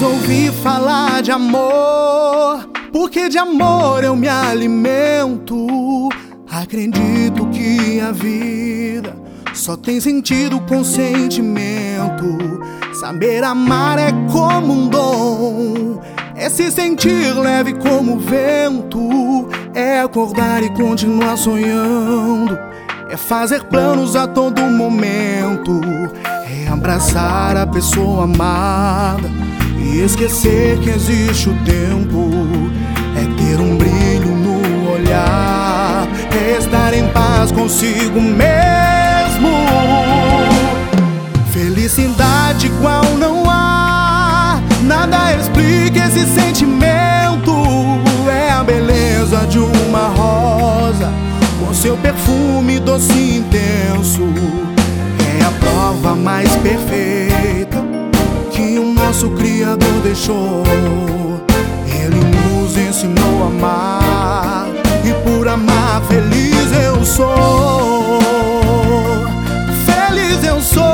resolvi falar de amor, porque de amor eu me alimento. Acredito que a vida só tem sentido com sentimento. Saber amar é como um dom, é se sentir leve como o vento. É acordar e continuar sonhando, é fazer planos a todo momento. É abraçar a pessoa amada e esquecer que existe o tempo. É ter um brilho no olhar, é estar em paz consigo mesmo. Felicidade igual não há, nada explica esse sentimento. É a beleza de uma rosa com seu perfume doce e intenso. É a prova mais perfeita que o nosso Criador deixou. Ele nos ensinou a amar, e por amar feliz eu sou. Feliz eu sou.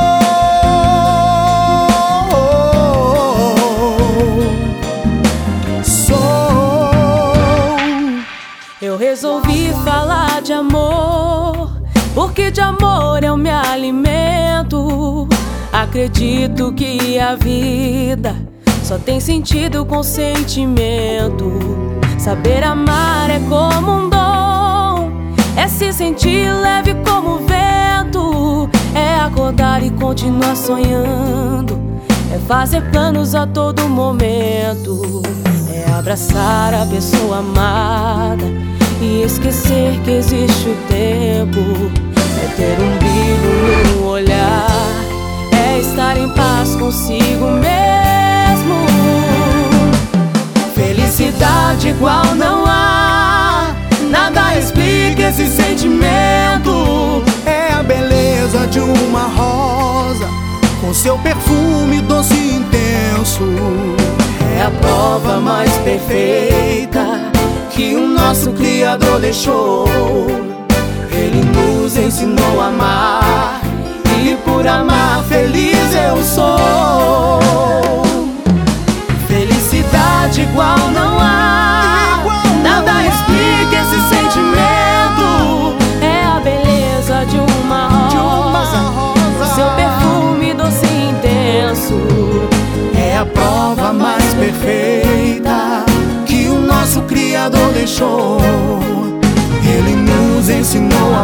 Eu resolvi falar de amor, porque de amor eu me alimento. Acredito que a vida só tem sentido com sentimento. Saber amar é como um dom, é se sentir leve como o vento. É acordar e continuar sonhando, é fazer planos a todo momento. É abraçar a pessoa amada e esquecer que existe o tempo. É ter um brilho no olhar, é estar em paz consigo mesmo. Felicidade igual não há, nada explica esse sentimento. É a beleza de uma rosa com seu perfume doce e intenso. É a prova mais perfeita que o nosso Criador deixou. Ele nos ensinou a amar, e por amar feliz eu sou. Felicidade igual não há, nada explica esse sentimento. É a beleza de uma rosa, seu perfume doce e intenso. É a prova mais perfeita que o nosso Criador deixou. Ele nos ensinou a